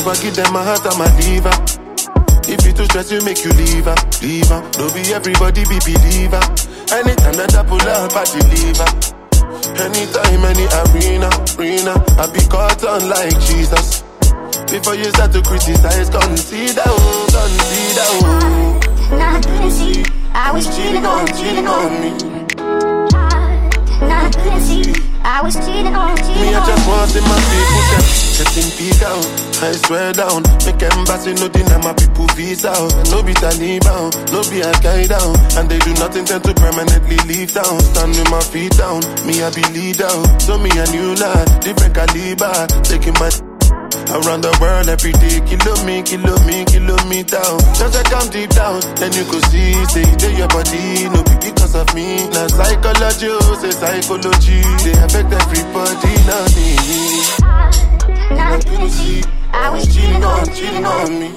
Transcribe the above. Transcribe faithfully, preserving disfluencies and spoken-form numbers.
never give them my heart and my liver. If you too stress, you make you leave her, leave her. Don't be everybody be believer. Anytime that I pull up, I deliver. Anytime, any arena, arena, I be caught on like Jesus. Before you start to criticize, consider, oh, consider, oh. Nah, I couldn't see. I was cheating on, cheating on me. Nah, I couldn't see. I was cheating on, cheating on me. Me, I just want to see my people get getting peak out. I swear down, make embassy no deny my people visa out. No be Taliban, no be Al-Qaeda, and they do not intend to permanently leave town. Stand with my feet down, me I be leader. So me a new lad, different caliber, taking my around the world every day, kilo me, kilo me, kilometer. Just I come deep down, then you could see, say it in your body, no be because of me. Now psychology, oh, say psychology, they affect everybody, not me. Nah, I couldn't see. I was cheating on, cheating on me.